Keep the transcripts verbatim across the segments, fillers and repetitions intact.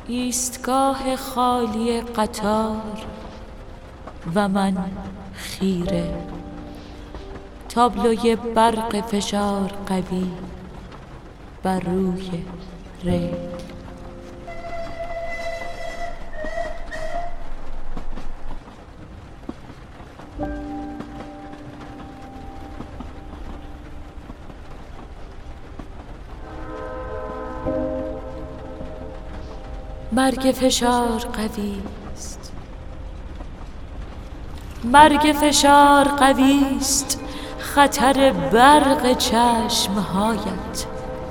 ایستگاه خالی قطار و من خیره، تابلوی برق فشار قوی بر روی ریل. مرگ فشار قوی است، مرگ فشار قوی است، خطر برق چشمهایت.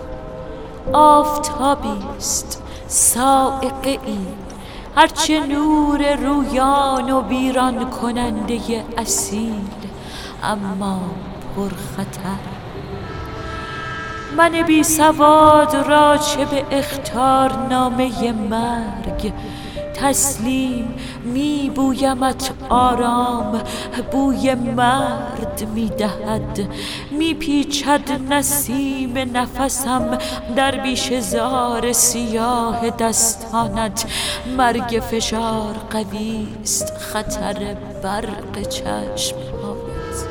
آفتابی است صاعقه ای، هرچه نور رویان و ویران کننده اصیل، اما پرخطر. من بی سواد را چه به اخطارنامه مرگ تسلیم می بویمت آرام، بوی مرد می دهد، می پیچد نسیم نفسم در بیشه زار سیاه دستانت. مرگ فشار قوی است، خطر برق چشمهایت.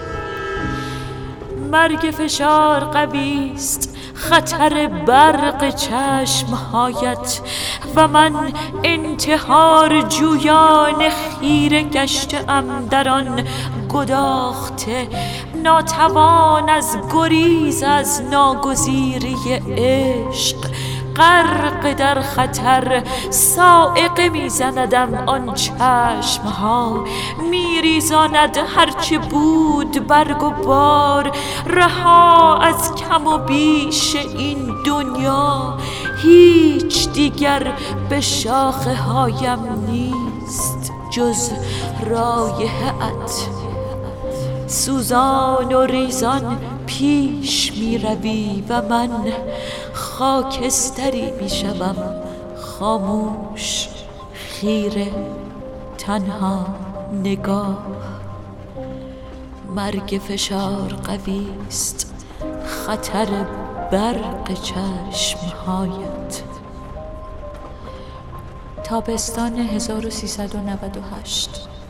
مرگ فشار قوی است، خطر برق چشمهایت. و من انتحار جویان خیره گشته‌ام در آن گداخته، ناتوان از گریز از ناگزیری عشق. غرق در خطر صاعقه میزندم آن چشمها، میریزاند هرچه بود برگ و بار. رها از کم و بیش این دنیا، هیچ دیگر به شاخه هایم نیست جز رایحه‌ات. سوزان و ریزان پیش می روی و من خاکستری می شوم، خاموش، خیره، تنها نگاه. مرگ فشار قوی است، خطر برق چشمهایت. تابستان هزار و سیصد و نود و هشت.